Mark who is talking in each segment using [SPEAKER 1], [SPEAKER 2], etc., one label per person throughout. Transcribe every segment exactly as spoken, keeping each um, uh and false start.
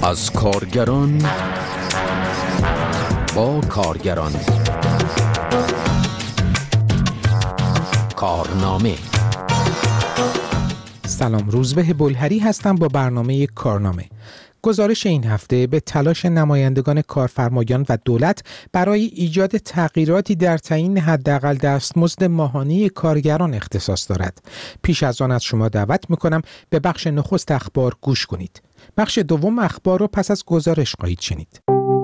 [SPEAKER 1] از کارگران با کارگران کارنامه.
[SPEAKER 2] سلام، روزبه بلهری هستم با برنامه کارنامه. گزارش این هفته به تلاش نمایندگان کارفرمایان و دولت برای ایجاد تغییراتی در تعیین حداقل دستمزد ماهانه کارگران اختصاص دارد. پیش از آن از شما دعوت میکنم به بخش نخست اخبار گوش کنید. بخش دوم اخبار رو پس از گزارش خواهید شنید.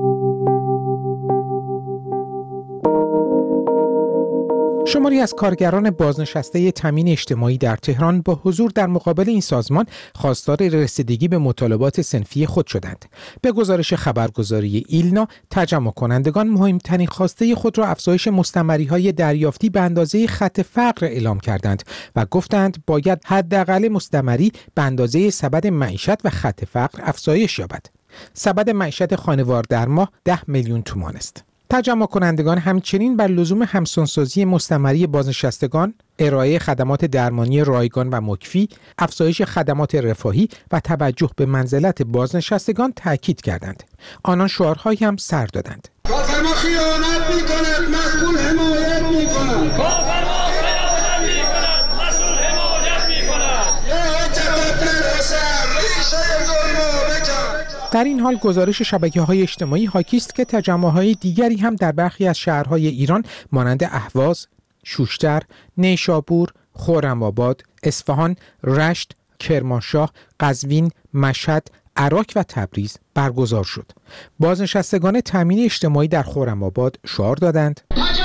[SPEAKER 2] شماری از کارگران بازنشسته تامین اجتماعی در تهران با حضور در مقابل این سازمان خواستار رسیدگی به مطالبات صنفی خود شدند. به گزارش خبرگزاری ایلنا، تجمع کنندگان مهمترین خواسته خود را افزایش مستمری‌های دریافتی به اندازه خط فقر اعلام کردند و گفتند باید حداقل مستمری به اندازه سبد معیشت و خط فقر افزایش یابد. سبد معیشت خانوار در ماه ده میلیون تومان است. تجمع کنندگان همچنین بر لزوم همسانسازی مستمری بازنشستگان، ارائه خدمات درمانی رایگان و مکفی، افزایش خدمات رفاهی و توجه به منزلت بازنشستگان تاکید کردند. آنان شعارهایی هم سر دادند.
[SPEAKER 3] کارفرما خیانت می‌کند، مسئول حمایت می‌کند. کارفرما خیانت می‌کند، مسئول حمایت می‌کند. یا جواب نرسد، ریشه ظلم بکن.
[SPEAKER 2] در این حال گزارش شبکه‌های اجتماعی حاکی است که تجمع‌های دیگری هم در برخی از شهرهای ایران مانند اهواز، شوشتر، نیشابور، خرم‌آباد، اصفهان، رشت، کرمانشاه، قزوین، مشهد، عراق و تبریز برگزار شد. بازنشستگان تامین اجتماعی در خرم‌آباد شعار دادند: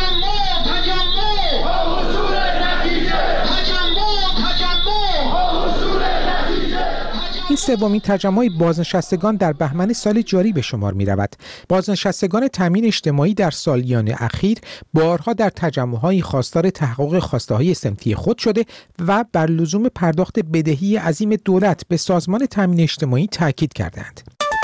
[SPEAKER 2] این سومین تجمع بازنشستگان در بهمن سال جاری به شمار می رود. بازنشستگان تامین اجتماعی در سالیان اخیر بارها در تجمع‌های خواستار تحقق خواسته‌های صنفی خود شده و بر لزوم پرداخت بدهی عظیم دولت به سازمان تامین اجتماعی تاکید کردند.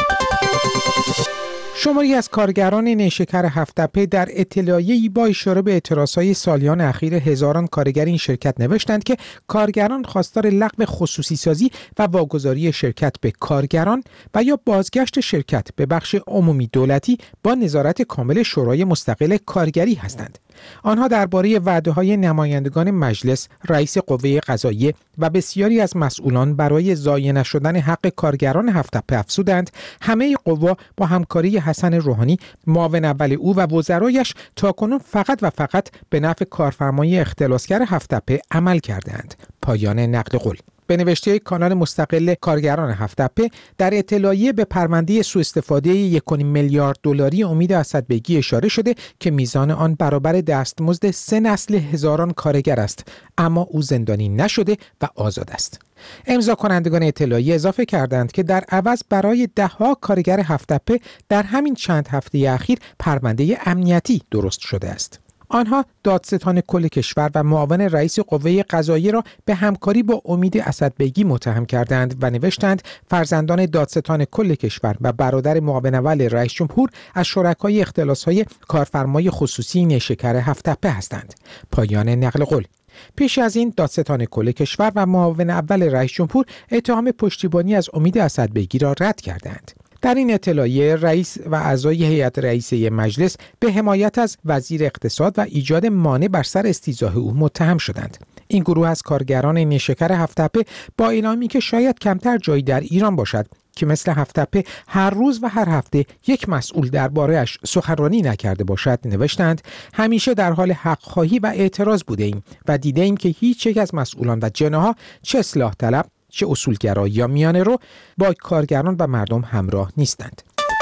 [SPEAKER 2] شماری از کارگران نیشکر هفت‌تپه در اطلاعیه‌ای با اشاره به اعتراضهای سالیان اخیر هزاران کارگر این شرکت نوشتند که کارگران خواستار لغو خصوصی سازی و واگذاری شرکت به کارگران و یا بازگشت شرکت به بخش عمومی دولتی با نظارت کامل شورای مستقل کارگری هستند. آنها درباره وعده‌های نمایندگان مجلس، رئیس قوه قضاییه و بسیاری از مسئولان برای ضایع نشدن حق کارگران هفت‌تپه افزودند همه قوا با همکاری حسن روحانی، معاون اول او و وزرایش تاکنون فقط و فقط به نفع کارفرمای اختلاسگر هفت‌تپه عمل کردند. پایان نقل قول. به نوشته کانال مستقل کارگران هفت‌تپه در اطلاعیه به پرونده سوء استفاده یک و نیم میلیارد دلاری امید اسدبگی اشاره شده که میزان آن برابر دستمزد سه نسل هزاران کارگر است، اما او زندانی نشده و آزاد است. امضا کنندگان اطلاعیه اضافه کردند که در عوض برای ده‌ها کارگر هفت‌تپه در همین چند هفته اخیر پرونده امنیتی درست شده است. آنها دادستان کل کشور و معاون رئیس قوه قضاییه را به همکاری با امید اسدبگی متهم کردند و نوشتند فرزندان دادستان کل کشور و برادر معاون اول رئیس جمهور از شرکای اختلاس‌های کارفرمای خصوصی نیشکر هفت‌تپه هستند. پایان نقل قول. پیش از این دادستان کل کشور و معاون اول رئیس جمهور اتهام پشتیبانی از امید اسدبگی را رد کردند. در این اطلاعیه رئیس و اعضای هیئت رئیسه مجلس به حمایت از وزیر اقتصاد و ایجاد مانع بر سر استیضاح او متهم شدند. این گروه از کارگران نیشکر هفت‌تپه با اعلامی که شاید کمتر جایی در ایران باشد که مثل هفت‌تپه هر روز و هر هفته یک مسئول درباره‌اش سخنرانی نکرده باشد نوشتند همیشه در حال حق خواهی و اعتراض بوده ایم و دیده ایم که هیچ یک از مسئولان و جناها چه اصلاح طلب چه اصولگرا یا میانه رو با کارگران و مردم همراه نیستند.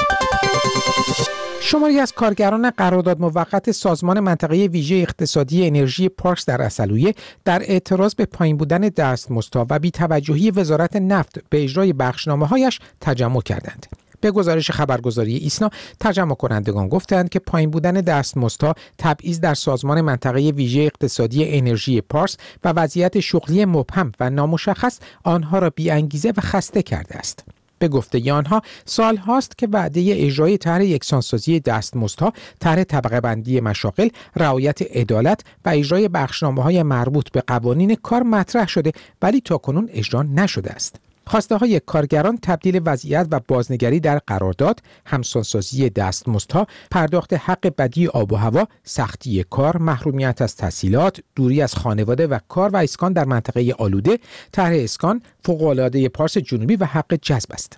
[SPEAKER 2] شماری از کارگران قرارداد موقت سازمان منطقه ویژه اقتصادی انرژی پارس در عسلویه در اعتراض به پایین بودن دستمزدها و بی‌توجهی وزارت نفت به اجرای بخشنامه‌هایش تجمع کردند. به گزارش خبرگزاری ایسنا، تجمع کنندگان گفتند که پایین بودن دستمزدها، تبعیض در سازمان منطقه ویژه اقتصادی انرژی پارس و وضعیت شغلی مبهم و نامشخص آنها را بی‌انگیزه و خسته کرده است. به گفته آنها سال هاست که وعده اجرای طرح یکسانسازی دستمزدها، طرح طبقه بندی مشاغل، رعایت عدالت و اجرای بخشنامه‌های مربوط به قوانین کار مطرح شده ولی تاکنون اجرا نشده است. خواسته‌های کارگران تبدیل وضعیت و بازنگری در قرارداد، همسانسازی دستمزدها، پرداخت حق بدی آب و هوا، سختی کار، محرومیت از تحصیلات، دوری از خانواده و کار و اسکان در منطقه آلوده، طرح اسکان، فوق‌العاده پارس جنوبی و حق جذب است.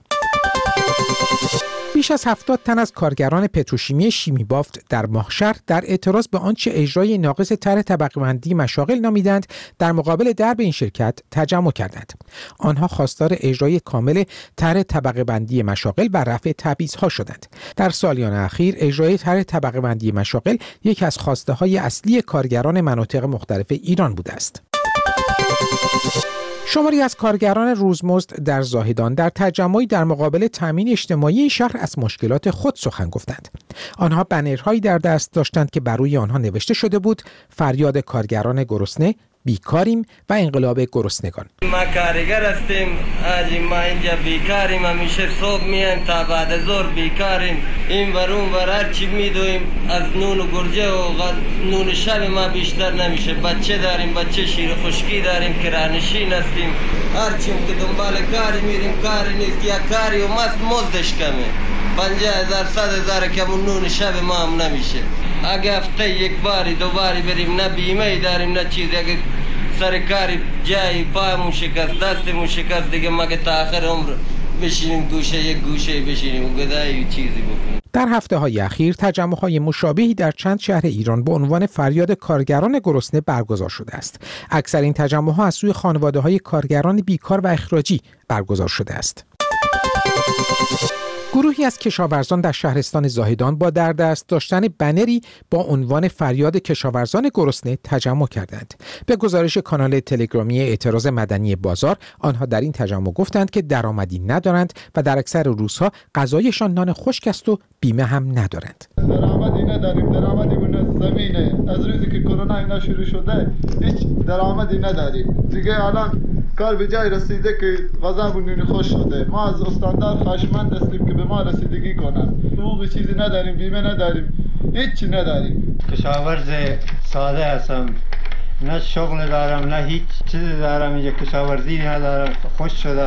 [SPEAKER 2] بیش از هفتاد تن از کارگران پتروشیمی شیمی بافت در ماهشهر در اعتراض به آنچه اجرای ناقص طرح طبقه‌بندی مشاغل نامیدند، در مقابل درب این شرکت تجمع کردند. آنها خواستار اجرای کامل طرح طبقه‌بندی مشاغل و رفع تبعیض‌ها شدند. در سالیان اخیر اجرای طرح طبقه‌بندی مشاغل یکی از خواسته‌های اصلی کارگران مناطق مختلف ایران بوده است. شماری از کارگران روزمزد در زاهدان در تجمعی در مقابل تامین اجتماعی این شهر از مشکلات خود سخن گفتند. آنها بنرهایی در دست داشتند که بر روی آنها نوشته شده بود: فریاد کارگران گرسنه، بیکاریم و انقلاب گرسنگان.
[SPEAKER 4] ما کارگر هستیم، آجی ما اینجا بیکاریم، همیشه صبح میایم تا بعد ظهر بیکاریم، این ورون ور هر چی میدویم از نون و گرجه و نون شب ما بیشتر نمیشه. بچه داریم، بچه شیر خشکی داریم، کرانشین هستیم، هر چیم که دنبال کاری میریم کاری نیست، یا کاری و مست مزدش کمه، پنجاه هزار صد هزار کم و نون شب ما هم نمیشه. اگه هفته یک باری دو باری بریم، نه بیمه داریم نه چیزی، اگه سرکاری جایی پایمون شکست دستمون شکست دیگه مگه تا آخر عمر بشینیم گوشه یک گوشه بشینیم و گدایی چیزی بکنیم.
[SPEAKER 2] در هفته های اخیر تجمع های مشابهی در چند شهر ایران به عنوان فریاد کارگران گرسنه برگزار شده است. اکثر این تجمع ها از سوی خانواده های کارگران بیکار و اخراجی برگزار شده است. گروهی از کشاورزان در شهرستان زاهدان با در دست داشتن بنری با عنوان فریاد کشاورزان گرسنه تجمع کردند. به گزارش کانال تلگرامی اعتراض مدنی بازار، آنها در این تجمع گفتند که درآمدی ندارند و در اکثر روزها غذایشان نان خشک است و بیمه هم ندارند.
[SPEAKER 5] درآمدی نداریم، درآمدیمون از زمینه. از روزی که کرونا اینا شروع شده هیچ درآمدی نداریم. دیگه الان کار به جای رسیده که غذامون نون خوش شده. ما از استاندار خواهشمند هستیم که به ما رسیدگی کنن. حقوق چیزی نداریم، بیمه نداریم، هیچی نداریم.
[SPEAKER 6] کشاورز ساده هستم، نه شغل دارم نه هیچ چیزی دارم، اینجا کشاورزی ندارم، خوش شده.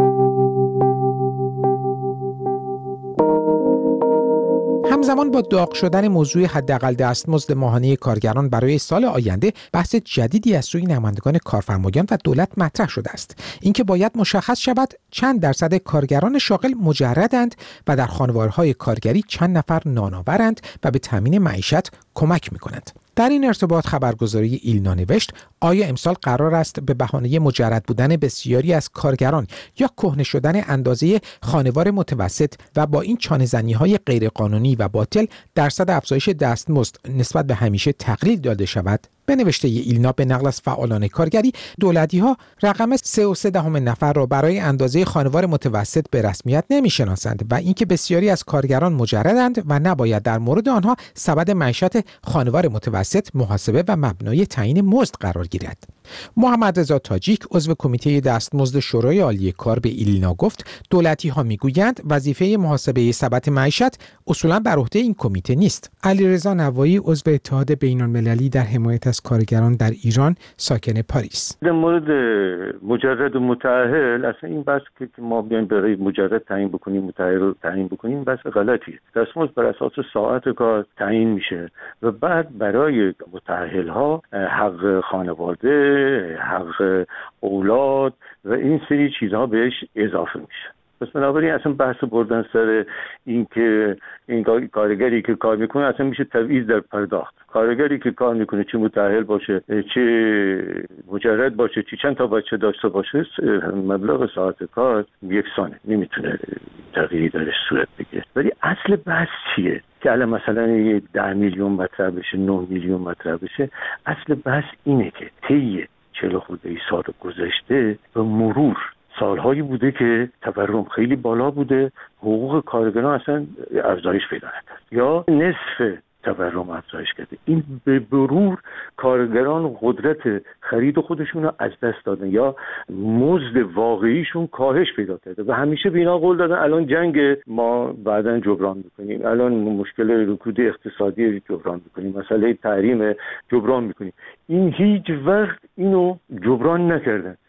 [SPEAKER 2] همزمان با داغ شدن موضوع حداقل دستمزد ماهانه کارگران برای سال آینده، بحث جدیدی از سوی نمایندگان کارفرمایان و دولت مطرح شده است. اینکه باید مشخص شود چند درصد کارگران شاغل مجردند و در خانوارهای کارگری چند نفر نانآورند و به تامین معیشت کمک می‌کنند. در این ارتباط خبرگزاری ایلنا نوشت: آیا امسال قرار است به بهانه مجرد بودن بسیاری از کارگران یا کهنه شدن اندازه خانوار متوسط و با این چانه‌زنی‌های غیرقانونی و باطل درصد افزایش دستمزد نسبت به همیشه تقلیل داده شود؟ به نوشته ایلنا به نقل از فعالان کارگری، دولتی‌ها رقم سه و سه دهم نفر را برای اندازه خانوار متوسط به رسمیت نمی‌شناسند و اینکه بسیاری از کارگران مجردند و نباید در مورد آنها سبد معیشت خانوار متوسط محاسبه و مبنای تعیین مزد قرار گیرد. محمد رضا تاجیک، عضو کمیته دستمزد شورای عالی کار، به ایلنا گفت: دولتی‌ها میگویند وظیفه محاسبه سبد معیشت اصولاً بر عهده این کمیته نیست. علیرضا نوایی، عضو اتحاد بین‌المللی در حمایت از کارگران در ایران، ساکن پاریس:
[SPEAKER 7] در مورد مجرد و متأهل اصلا این بحث که ما بیایم برای مجرد تعیین بکنیم، متأهل رو تعیین بکنیم، بحث غلطیه. دستمزد بر اساس ساعت کار تعیین میشه و بعد برای متأهل ها حق خانواده، حق اولاد و این سری چیزها بهش اضافه میشه. پس بنابراین اصلا بحث بردن سر این که این کارگری که کار میکنه اصلا میشه تبعیض در پرداخت. کارگری که کار میکنه چه متأهل باشه، چه مجرد باشه، چه چند تا بچه داشته باشه، مبلغ ساعت کار یکسانه، نمیتونه تغییری درش صورت بگیره. ولی اصل بحث چیه؟ که الان مثلا یه ده میلیون مطرح بشه، نه میلیون مطرح بشه. اصل بحث اینه که طی چهل خورده ای سال گذشته به مرور سالهایی بوده که تورم خیلی بالا بوده، حقوق کارگران اصلا افزایش پیدا نکرد یا نصف تورم افزایش کرده. این به مرور کارگران قدرت خرید خودشون رو از دست دادن یا مزد واقعیشون کاهش پیدا کرده و همیشه به اینا قول دادن الان جنگ ما بعداً جبران میکنیم، الان مشکل رکود اقتصادی جبران میکنیم، مسئله تحریم جبران میکنیم. این هیچ وقت اینو جبران نکردن.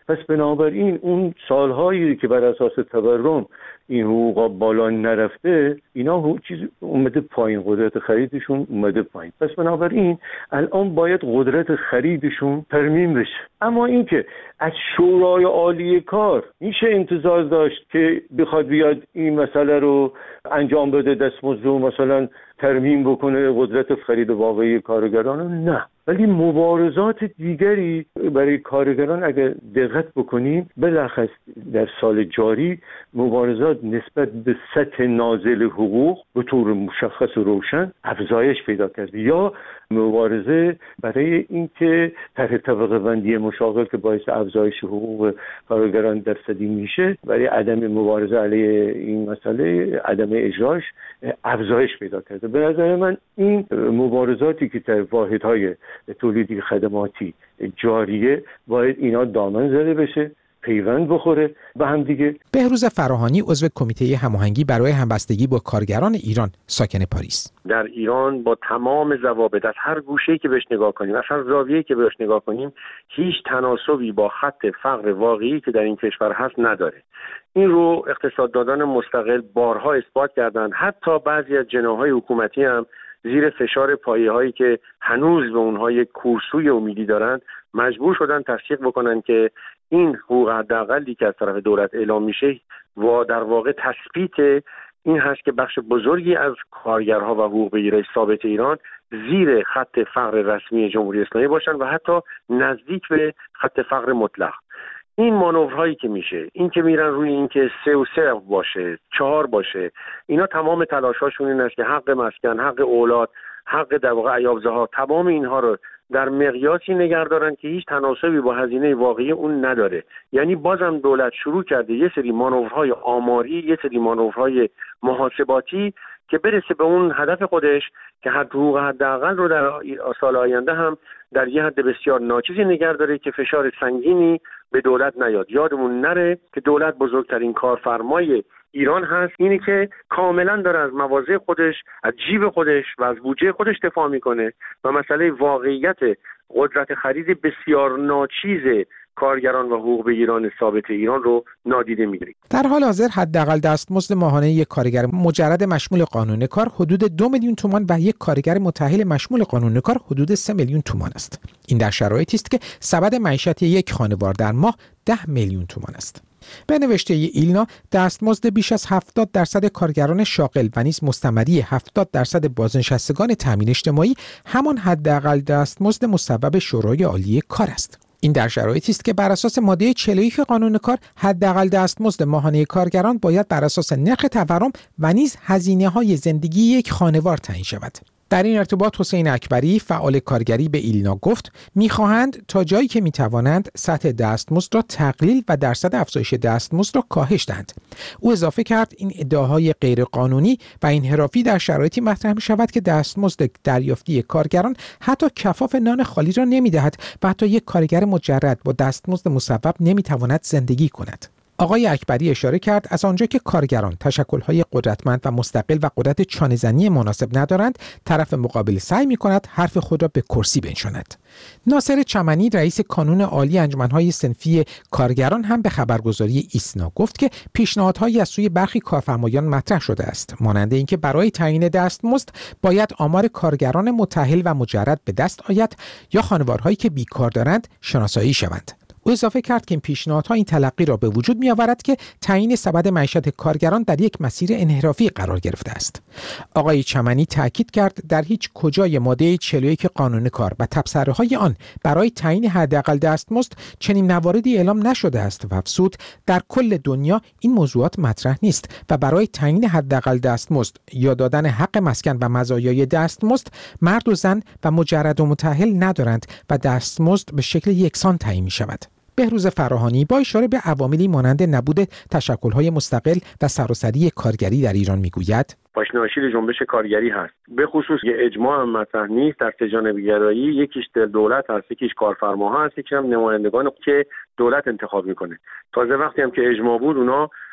[SPEAKER 7] پس بنابراین اون سالهایی که بر اساس تورم این حقوقا بالا نرفته، اینا هیچ چیز اومده پایین، قدرت خریدشون اومده پایین. پس بنابراین الان باید قدرت خریدشون ترمیم بشه. اما اینکه از شورای عالی کار میشه انتظار داشت که بخواد بیاد این مسئله رو انجام بده، دستمزد رو مثلا ترمیم بکنه، قدرت خرید واقعی کارگران؟ نه. ولی مبارزات دیگری برای کارگران اگر دقت بکنیم، بلخص در سال جاری مبارزات نسبت به سطح نازل حقوق به طور مشخص و روشن افزایش پیدا کرد، یا مبارزه برای اینکه طرح طبقه بندی مشاغل که باعث افزایش حقوق کارگران درصدی میشه، برای عدم مبارزه علیه این مسئله، عدم اجراش افزایش پیدا کرده. به نظر من این مبارزاتی که در واحدهای تولیدی خدماتی جاریه، باید اینا دامن زده بشه، پیوند بخوره به هم دیگه.
[SPEAKER 2] بهروز فراهانی عضو کمیته هماهنگی برای همبستگی با کارگران ایران، ساکن پاریس:
[SPEAKER 8] در ایران با تمام ضوابط، از هر گوشه‌ای که بهش نگاه کنیم، از هر زاویه‌ای که بهش نگاه کنیم، هیچ تناسبی با خط فقر واقعی که در این کشور هست نداره. این رو اقتصاددانان مستقل بارها اثبات کردند. حتی بعضی از جناح‌های حکومتی هم زیر فشار پایه‌هایی که هنوز به اونها یک کورسوی امیدی دارند، مجبور شدن تصدیق بکنن که این حقوق حداقلی که از طرف دولت اعلام میشه و در واقع تثبیت این هست که بخش بزرگی از کارگرها و حقوق بگیرای ثابت ایران زیر خط فقر رسمی جمهوری اسلامی باشن و حتی نزدیک به خط فقر مطلق. این مانورهایی که میشه، این که میرن روی این که سه و سه باشه، چهار باشه، اینا تمام تلاشاشون این است که حق مسکن، حق اولاد، حق در واقع عیاب‌زها، تمام اینها رو در مقیاسی نگه دارن که هیچ تناسبی با هزینه واقعی اون نداره. یعنی بازم دولت شروع کرده یه سری مانورهای آماری، یه سری مانورهای محاسباتی که برسه به اون هدف خودش که حد حقوق حداقل رو در سال آینده هم در یه حد بسیار ناچیزی نگه داره که فشار سنگینی به دولت نیاد. یادمون نره که دولت بزرگترین کارفرمای ایران هست، اینی که کاملا داره از مواضع خودش، از جیب خودش و از بودجه خودش دفاع میکنه و مسئله واقعیت قدرت خرید بسیار ناچیز کارگران و حقوق بگیران ثابت ایران رو نادیده میگیره.
[SPEAKER 2] در حال حاضر حداقل دستمزد ماهانه یک کارگر مجرد مشمول قانون کار حدود دو میلیون تومان و یک کارگر متأهل مشمول قانون کار حدود سه میلیون تومان است. این در شرایطی است که سبد معیشت یک خانوار در ماه ده میلیون تومان است. به نوشته ایلنا، دستمزد بیش از هفتاد درصد کارگران شاغل و نیز مستمری هفتاد درصد بازنشستگان تامین اجتماعی همان حداقل دستمزد مصوب شورای عالی کار است. این در شرایطی است که بر اساس ماده چهل و یک قانون کار حداقل دستمزد ماهانه کارگران باید بر اساس نرخ تورم و نیز هزینه‌های زندگی یک خانوار تعیین شود. در این ارتباط حسین اکبری، فعال کارگری، به ایلنا گفت می‌خواهند تا جایی که می‌توانند سطح دستمزد را تقلیل و درصد افزایش دستمزد را کاهش دهند. او اضافه کرد این ادعاهای غیرقانونی و انحرافی در شرایطی مطرح می‌شود که دستمزد دریافتی کارگران حتی کفاف نان خالی را نمی‌دهد و حتی یک کارگر مجرد با دستمزد مصوب نمی‌تواند زندگی کند. آقای اکبری اشاره کرد از آنجا که کارگران تشکل‌های قدرتمند و مستقل و قدرت چانه‌زنی مناسب ندارند، طرف مقابل سعی می‌کند حرف خود را به کرسی بنشاند. ناصر چمنی، رئیس کانون عالی انجمن‌های صنفی کارگران، هم به خبرگزاری ایسنا گفت که پیشنهادهایی از سوی برخی کارفرمایان مطرح شده است، مانند اینکه برای تعیین دستمزد باید آمار کارگران متأهل و مجرد به دست آید یا خانوارهایی که بیکار دارند شناسایی شوند. او اضافه کرد که این پیشنهادها این تلقی را به وجود می آورد که تعیین سبد معیشت کارگران در یک مسیر انحرافی قرار گرفته است. آقای چمنی تاکید کرد در هیچ کجای ماده چهل و یک قانون کار و تبصره‌های آن برای تعیین حداقل دستمزد چنین مواردی اعلام نشده است و افزود در کل دنیا این موضوعات مطرح نیست و برای تعیین حداقل دستمزد یا دادن حق مسکن و مزایای دستمزد مرد و زن و مجرد و متأهل ندارند و دستمزد به شکل یکسان تعیین می شود. بهروز فراهانی با اشاره به عواملی مانند نبود تشکل‌های مستقل و سراسری کارگری در ایران میگوید
[SPEAKER 8] پاشناشیل جنبش کارگری هست، به خصوص یه اجماع هم مطرح نیست در سه‌جانبه‌گرایی، یکیش دولت هست، یکیش کارفرماها هست، یکیش هم نمایندگان که دولت انتخاب میکنه. تازه وقتی هم که اجماع بود اونا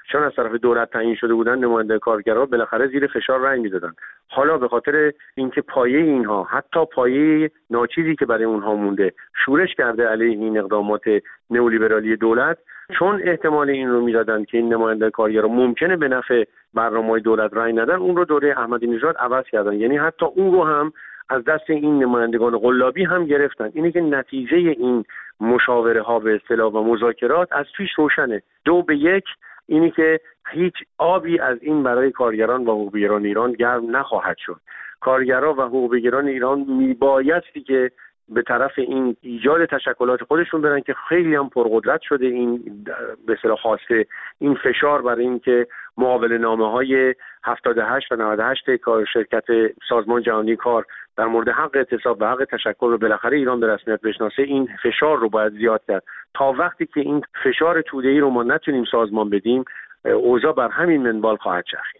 [SPEAKER 8] چون از طرف دولت تعیین شده بودن نماینده کارگرها بالاخره زیر فشار رأی میدادن. حالا به خاطر اینکه پایه اینها، حتی پایه ناچیزی که برای اونها مونده، شورش کرده علیه این اقدامات نئولیبرالی دولت، چون احتمال این رو میدادن که این نماینده کارگرها ممکنه به نفع برنامه‌های دولت رأی ندن، اون رو دوره احمدی نژاد عوض کردن. یعنی حتی اون رو هم از دست این نمایندگان قلابی هم گرفتن. اینه که نتیجه این مشاوره ها به اصطلاح و مذاکرات از پیش روشنه. دو به یک اینی که هیچ آبی از این برای کارگران و حقوق‌بگیران ایران گرم نخواهد شد. کارگران و حقوق‌بگیران ایران میبایستی که به طرف این ایجاد تشکلات خودشون برن که خیلی هم پرقدرت شده این به اصطلاح خواسته این فشار برای این که معامله نامه‌های هفتاد و هشت و نود و هشت کار شرکت سازمان جهانی کار در مورد حق اعتصاب و حق تشکل رو بالاخره ایران به رسمیت بشناسه، این فشار رو باید زیاد کرد. تا وقتی که این فشار توده‌ای رو ما نتونیم سازمان بدیم، اوضاع بر همین منوال خواهد چرخید.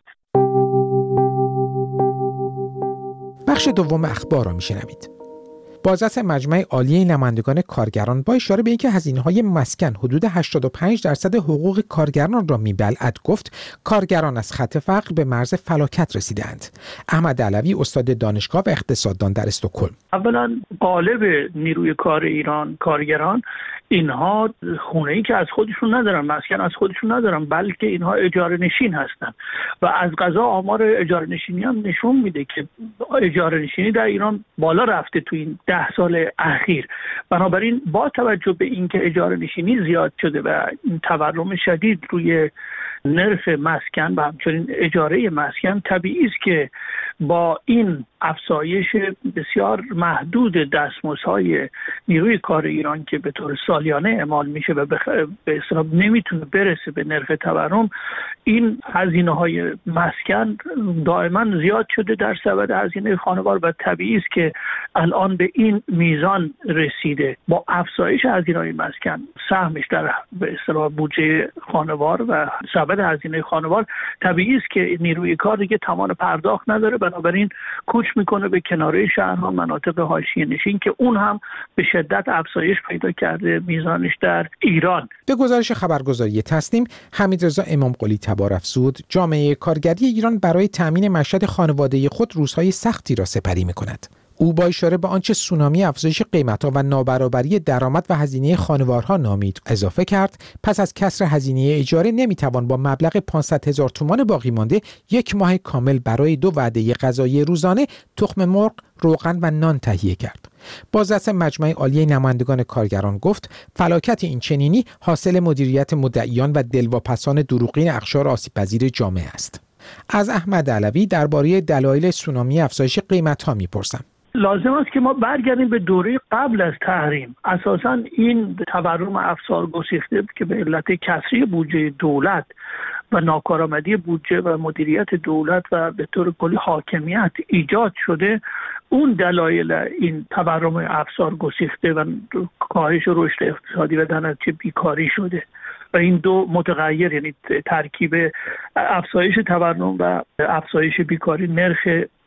[SPEAKER 2] بخش دوم اخبار را میشنوید. بازرس مجمع عالی نمایندگان کارگران با اشاره به اینکه هزینه‌های مسکن حدود هشتاد و پنج درصد حقوق کارگران را میبلعد گفت کارگران از خط فقر به مرز فلاکت رسیدند. احمد علوی استاد دانشگاه و اقتصاددان در استکهلم:
[SPEAKER 9] اولا قالب نیروی کار ایران کارگران، اینها خونه‌ای که از خودشون ندارن، مسکن از خودشون ندارن، بلکه اینها اجاره نشین هستن و از قضا آمار اجاره نشینی هم نشون میده که اجاره نشینی در ایران بالا رفته تو این ده سال اخیر. بنابراین با توجه به اینکه اجاره نشینی زیاد شده و این تورم شدید روی نرخ مسکن و همچنین اجاره مسکن، طبیعی است که با این افزایش بسیار محدود دستمزدهای نیروی کار ایران که به طور سالیانه اعمال میشه و به اصطلاح نمیتونه برسه به نرخ تورم، این هزینه‌های مسکن دائما زیاد شده در سبد هزینه خانوار و طبیعی است که الان به این میزان رسیده. با افزایش هزینه‌های مسکن، سهمش در به اصطلاح بودجه خانوار و سبد هزینه خانوار، طبیعی است که نیروی کار دیگه توان پرداخت نداره، بنابراین کوچ میکنه به کناره شهرها، مناطق حاشیه نشین که اون هم به شدت افزایش پیدا کرده میزانش در ایران.
[SPEAKER 2] به گزارش خبرگزاری تسنیم، حمیدرضا امامقلی تبارافزود، جامعه کارگری ایران برای تامین مشهد خانوادگی خود روزهای سختی را سپری میکند. او با اشاره به آنچه سونامی افزایش قیمت‌ها و نابرابری درآمد و هزینه خانوارها نامید اضافه کرد، پس از کسر هزینه اجاره نمیتوان با مبلغ پانصد هزار تومان باقی مانده یک ماه کامل برای دو وعده غذایی روزانه تخم مرغ، روغن و نان تهیه کرد. بازرس مجمع عالی نمایندگان کارگران گفت فلاکت این چنینی حاصل مدیریت مدعیان و دلواپسان دروغین اقشار آسیب‌پذیر جامعه است. از احمد علوی درباره دلایل سونامی افزایش قیمت‌ها می‌پرسم.
[SPEAKER 9] لازم است که ما برگردیم به دوره قبل از تحریم. اساساً این تورم افسار گسیخته که به علت کسری بودجه دولت و ناکارآمدی بودجه و مدیریت دولت و به طور کلی حاکمیت ایجاد شده، اون دلایل این تورم افسار گسیخته و کاهش رشد اقتصادی و در نتیجه بیکاری شده و این دو متغیر، یعنی ترکیب افزایش تورم و افزایش بیکاری، نرخ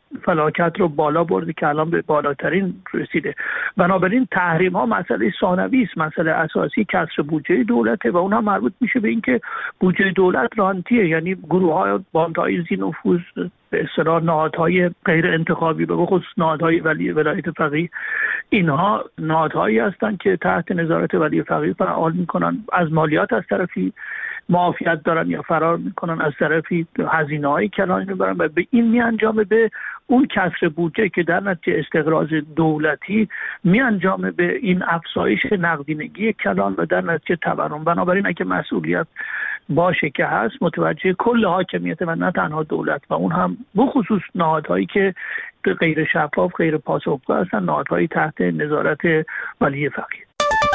[SPEAKER 9] فلاکت رو بالا برده که الان به بالاترین رسیده. بنابراین تحریم ها مسئله ثانوی است، مسئله اساسی کسر بودجه دولته و اون هم مربوط میشه به اینکه بودجه دولت رانتیه، یعنی گروه های باندهای ذی نفوذ، به اصطلاح نهادهای غیر انتخابی، به خصوص نهادهای ولی ولایت فقیه، اینها نهادهایی هستند که تحت نظارت ولی فقیه فعال میکنن، از مالیات از طرفی معافیت دارن یا فرار میکنن، از طرفی هزینه‌های کلانی میبرن و به این میانجامه به اون کسر بودجه که در نتیجه استقراض دولتی میانجامه به این افزایش نقدینگی کلان و در نتیجه تورم. بنابراین اگه مسئولیت باشه که هست، متوجه کل حاکمیت و نه تنها دولت و اون هم بخصوص نهادهایی که غیر شفاف، غیر پاسخگو هستن، نهادهایی تحت نظارت ولی فقیه.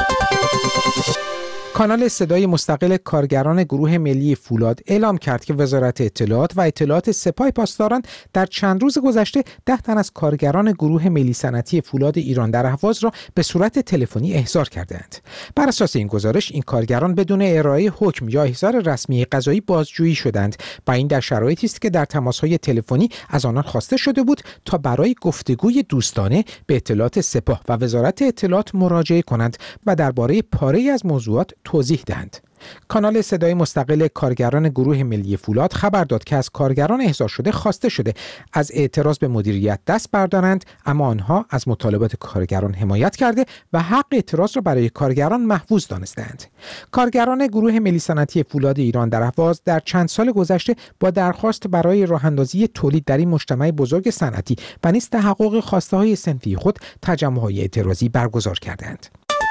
[SPEAKER 2] کانال صدای مستقل کارگران گروه ملی فولاد اعلام کرد که وزارت اطلاعات و اطلاعات سپاه پاسداران در چند روز گذشته ده تن از کارگران گروه ملی صنعتی فولاد ایران در اهواز را به صورت تلفنی احضار کردند. بر اساس این گزارش، این کارگران بدون ارائه حکم یا احضار رسمی قضایی بازجویی شدند و این در شرایطی است که در تماس‌های تلفنی از آنان خواسته شده بود تا برای گفتگوی دوستانه به اطلاعات سپاه و وزارت اطلاعات مراجعه کنند و درباره پاره‌ای از موضوعات توضیح دهند. کانال صدای مستقل کارگران گروه ملی فولاد خبر داد که از کارگران احضار شده خواسته شده از اعتراض به مدیریت دست بردارند، اما آنها از مطالبات کارگران حمایت کرده و حق اعتراض را برای کارگران محفوظ دانستند. کارگران گروه ملی صنعتی فولاد ایران در اهواز در چند سال گذشته با درخواست برای راه‌اندازی تولید در این مجتمع بزرگ صنعتی و نیز تحقق خواسته‌های صنفی خود تجمع‌های اعتراضی برگزار کردند.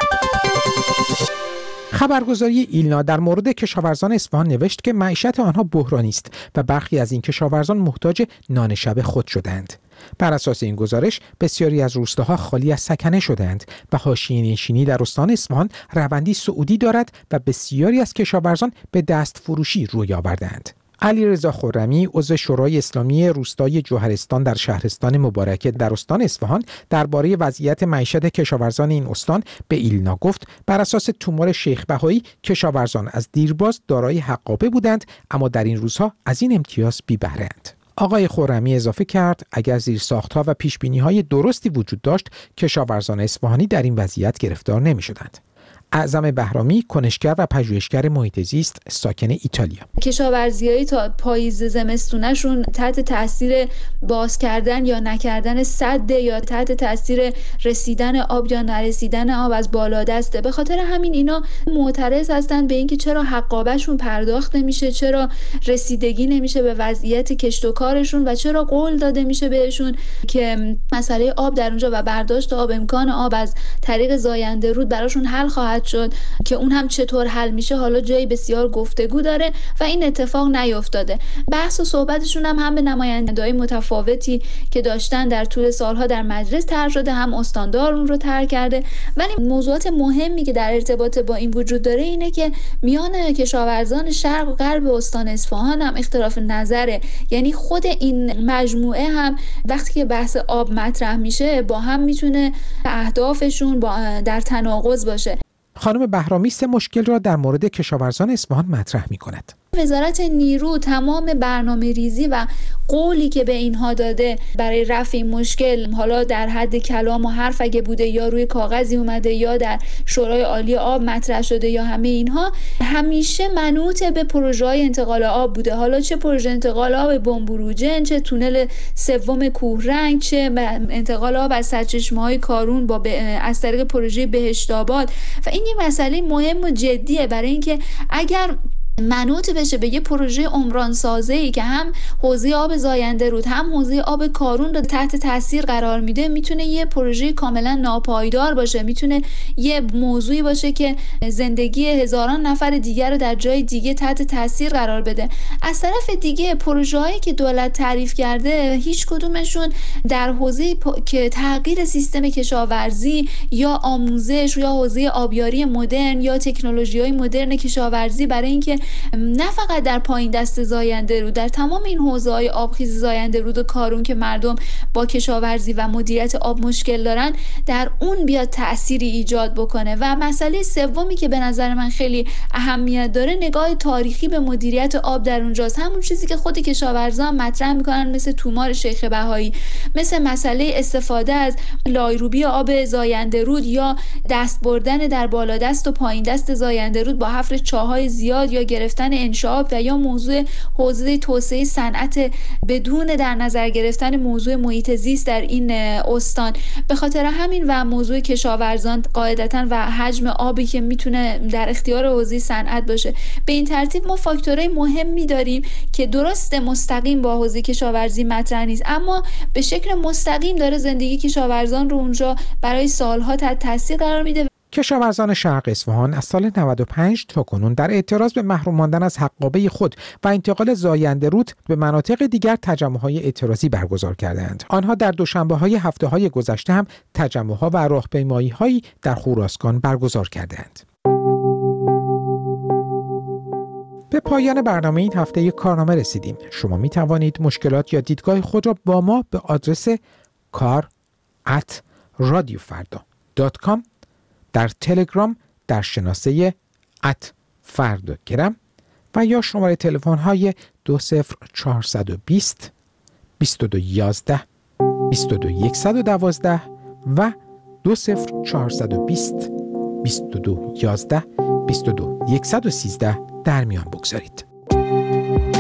[SPEAKER 2] خبرگزاری ایلنا در مورد کشاورزان اصفهان نوشت که معیشت آنها بحرانی است و برخی از این کشاورزان محتاج نان شب خود شدند. بر اساس این گزارش بسیاری از روستاها خالی از سکنه شدند و حاشیه‌نشینی در استان اصفهان روندی صعودی دارد و بسیاری از کشاورزان به دست فروشی روی آوردند. علیرضا خرمی عضو شورای اسلامی روستای جوهرستان در شهرستان مبارکه در استان اصفهان درباره وضعیت معیشت کشاورزان این استان به ایلنا گفت بر اساس تومار شیخ بهایی کشاورزان از دیرباز دارای حقابه بودند، اما در این روزها از این امتیاز بی بهره‌اند. آقای خرمی اضافه کرد اگر زیرساخت‌ها و پیشبینی‌های درستی وجود داشت کشاورزان اصفهانی در این وضعیت گرفتار نمی‌شدند. اعظم بهرامی کنشگر و پژوهشگر محیط زیست ساکن ایتالیا:
[SPEAKER 10] کشاورزی‌های تا پاییز زمستونشون تحت تاثیر باز کردن یا نکردن سد یا تحت تاثیر رسیدن آب یا نرسیدن آب از بالادسته. به خاطر همین اینا معترض هستن به اینکه چرا حقابهشون پرداخت نمیشه، چرا رسیدگی نمیشه به وضعیت کشت و کارشون و چرا قول داده میشه بهشون که مسئله آب در اونجا و برداشت آب، امکان آب از طریق زاینده رود براشون حل خواهد شد که اون هم چطور حل میشه حالا جایی بسیار گفتگو داره و این اتفاق نیفتاده. بحث و صحبتشون هم هم به نماینده‌های متفاوتی که داشتن در طول سالها در مجلس طرح شده، هم استاندار اون رو طرح کرده، ولی موضوعات مهمی که در ارتباط با این وجود داره اینه که میان کشاورزان شرق و غرب استان اصفهان هم اختلاف نظره. یعنی خود این مجموعه هم وقتی که بحث آب مطرح میشه با هم میتونه اهدافشون با در تناقض باشه.
[SPEAKER 2] خانم بهرامی سه مشکل را در مورد کشاورزان اصفهان مطرح می‌کند.
[SPEAKER 10] وزارت نیرو تمام برنامه ریزی و قولی که به اینها داده برای رفع این مشکل، حالا در حد کلام و حرف اگه بوده یا روی کاغذی اومده یا در شورای عالی آب مطرح شده یا همه اینها، همیشه منوط به پروژه‌های انتقال آب بوده. حالا چه پروژه انتقال آب بمبروجن، چه تونل سوم کوهرنگ، چه انتقال آب از سرچشمه‌های کارون با از طریق پروژه بهشت‌آباد. و این یه مسئله مهم و جدیه برای اینکه اگر منوط بشه به یه پروژه عمران سازی که هم حوزه آب زاینده رود هم حوزه آب کارون رو تحت تاثیر قرار میده، میتونه یه پروژه کاملا ناپایدار باشه، میتونه یه موضوعی باشه که زندگی هزاران نفر دیگر رو در جای دیگه تحت تاثیر قرار بده. از طرف دیگه پروژه‌هایی که دولت تعریف کرده هیچ کدومشون در حوزه پ... که تغییر سیستم کشاورزی یا آموزش یا حوزه آبیاری مدرن یا تکنولوژی‌های مدرن کشاورزی برای اینکه نه فقط در پایین دست زاینده رود، در تمام این حوزه‌های آبخیز زاینده رود و کارون که مردم با کشاورزی و مدیریت آب مشکل دارن، در اون بیاد تأثیری ایجاد بکنه. و مسئله سومی که به نظر من خیلی اهمیت داره نگاه تاریخی به مدیریت آب در اونجاست. همون چیزی که خود کشاورزان مطرح میکنن، مثل تومار شیخ بهایی، مثل مسئله استفاده از لایروبی آب زاینده رود یا دست بردن در بالادست و پایین دست زاینده رود با حفر چاهای زیاد یا گرفتن انشعاب و یا موضوع حوزه توسعه صنعت بدون در نظر گرفتن موضوع محیط زیست در این استان. به خاطر همین و موضوع کشاورزان قاعدتاً و حجم آبی که میتونه در اختیار حوزه صنعت باشه، به این ترتیب ما فاکتورهای مهمی داریم که درست مستقیم با حوزه کشاورزی مطرح نیست، اما به شکل مستقیم داره زندگی کشاورزان رو اونجا برای سالها تحت تاثیر قرار میده.
[SPEAKER 2] کشاورزان شرق اصفهان از سال نود و پنج تا کنون در اعتراض به محروم ماندن از حقابه خود و انتقال زاینده رود به مناطق دیگر تجمع‌های اعتراضی برگزار کردند. آنها در دوشنبه‌های هفته‌های گذشته هم تجمع‌ها و راهپیمایی‌هایی در خراسان برگزار کردند. به پایان برنامه این هفته یک کارنامه رسیدیم. شما می توانید مشکلات یا دیدگاه خود را با ما به آدرس کار ات رادیو فردا دات کام، در تلگرام در شناسه ات فرداگرم و یا شماره تلفن های دو صفر چهارصد و بیست بیست و دو یازده بیست و دو صد و دوازده و دو صفر چهارصد و بیست بیست و دو یازده بیست و دو صفر یک یک سه در میان بگذارید.